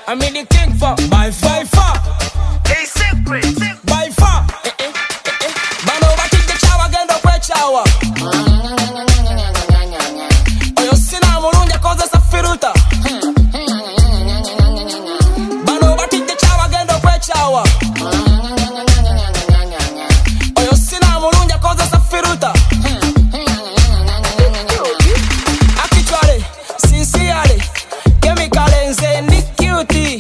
I'm in the king for by far. Hey, secret. By far. Bano bati the chawa gendo kwe chawa. Oyo sina mulunja koze safiruta. Bano bati the chawa gendo kwe chawa. Oyo sina mulunja koze safiruta. Actually, sincerely, chemical nze ni cutie.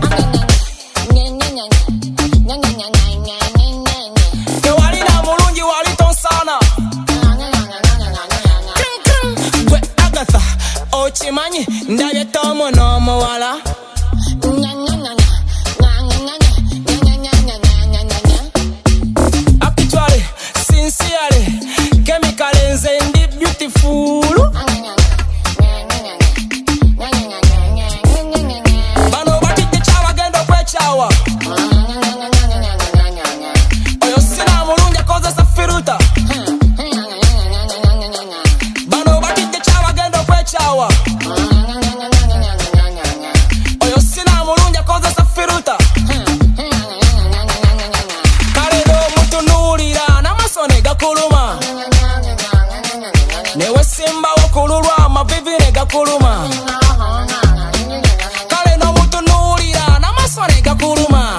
Tewalina mulungi waliton sana. Gwe Agatha, ochimanyi ndaye tomo no muwala. Actually, sincerely, chemical nze ndi beautiful. Bano batite chawa gendo kwe chawa. Oyo sina mulunja koze safiruta. Bano batite chawa gendo kwe chawa. Oyo sina mulunja koze safiruta. Kale do mutunulira namasone gakuluma. Newe simba wakululwa amavivi ne gakuluma. Kale no mutunulira namasone gakuluma.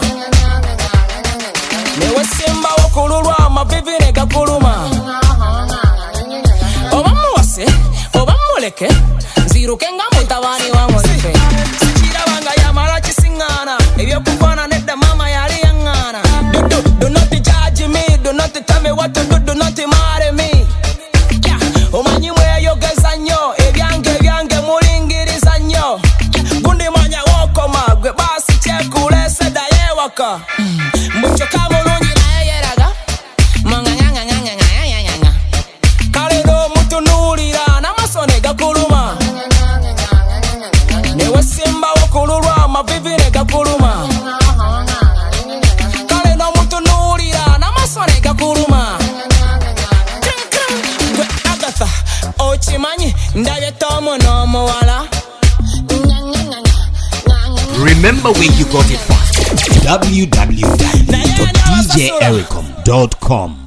Newe simba wakululwa amavivi ne gakuluma. Oba muwase, oba muleke, nziruke nga mutabani wa mulife. Sikirabanga yamala kisingana, ebyokufana nedda mama yali yangana. Do not judge me, do not tell me what to do not marry me. Omanyi mweyogeza nnyo, ebyange mulingiriza nnyo. Gundi manya wokoma, gwe basi kyekulese ddayo ewaka. Mbuchoka mulungi naye yeraga. Kale no mutunulira namasone gakuluma. Newe simba wakululwa amavivi ne gakuluma. Kale no mutunulira namasone gakuluma. Gwe Agatha, ochimanyi ndaye tomo no muwala. Remember where you got it from. www.djericom.com